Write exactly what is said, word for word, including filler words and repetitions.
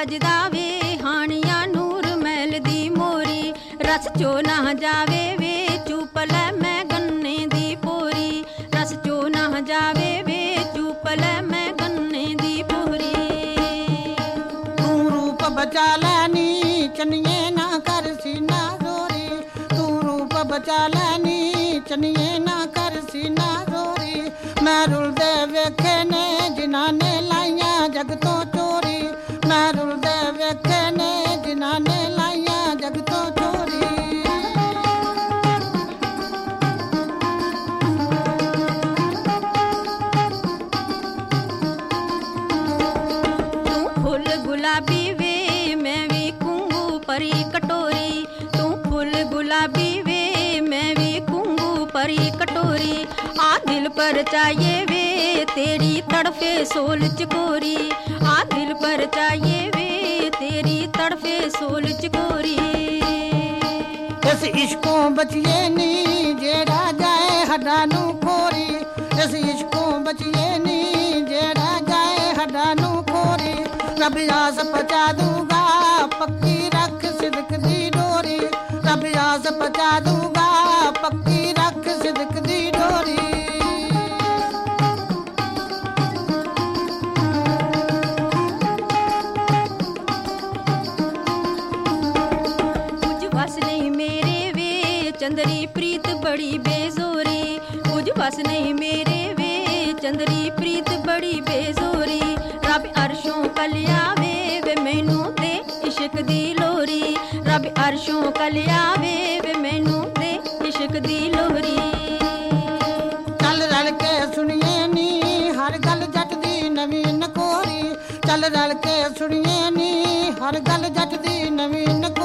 ਵੱਜਦਾ ਵੇ ਹਾਣੀਆਂ ਨੂਰ ਮਹਿਲ ਦੀ ਮੋਰੀ, ਰਸ ਚੋ ਨਾ ਜਾਵੇ ਵੇ ਚੁੱਪ ਲੈ ਮੈਂ ਗੰਨੇ ਦੀ ਪੋਰੀ, ਰਸ ਚੋ ਨਾ ਜਾਵੇ ਵੇ ਚੁੱਪ ਲੈ ਮੈਂ ਗੰਨੇ ਦੀ ਪੋਰੀ। ਤੂੰ ਰੂਪ ਬਚਾ ਲੈਨੀ ਚੰਨੀਏ ਨਾ ਕਰ ਸੀਨਾ ਜ਼ੋਰੀ, ਤੂੰ ਰੂਪ ਬਚਾ ਲੈਨੀ ਚੰਨੀਏ ਨਾ ਕਰ ਸੀਨਾ ਜ਼ੋਰੀ। ਮੈਂ ਰੁਲਦੇ ਵੇਖੇ ਨੇ ਜਿਨ੍ਹਾਂ ਨੇ ਲਾਈਆਂ ਜਗ ਤੋਂ ਚੋਰੀ, ਮੈਂ ਰੁਲਦੇ ਵੇਖੇ ਨੇ ਜਿਨ੍ਹਾਂ ਨੇ ਲਾਈਆਂ ਜਗ ਤੋਂ ਚੋਰੀ। ਤੂੰ ਫੁੱਲ ਗੁਲਾਬੀ ਵੇ ਮੈਂ ਵੀ ਕੁੰਗੂ ਪਰੀ ਕਟੋਰੀ, ਤੂੰ ਫੁੱਲ ਗੁਲਾਬੀ ਵੇ ਮੈਂ ਵੀ ਕੁੰਗੂ ਪਰੀ ਕਟੋਰੀ। ਆ ਦਿਲ ਪਰ ਚਾਹੀਏ ਵੇ तेरी तड़फे सोल चकोरी, आ दिल पर चाहिए वे तेरी तड़फे सोल चकोरी। इस इश्कों बचिए नी जेड़ा जाए हड्डा नू खोरी, इस इश्कों बचिए नी जेड़ा जाए हड्डा नू खोरी। रब आस पचा दूंगा पक्की रख सिदक दी डोरी, रब आस पचा दूंगा पक्की रख सिदक दी डोरी। चंदरी प्रीत बड़ी बेजोरी, कुछ बस नहीं मेरे वे चंदरी प्रीत बड़ी बेजोरी। रब अरशों कलिया वे वे मैनू दे इश्क दी लोरी, रब अरशों कलिया वे वे मैनू दे इश्क दी लोरी। चल रल के सुनिए नी हर गल जट दी नवीं नकोरी, चल रल के सुनिए नी हर गल जट दी नवीं नकोरी।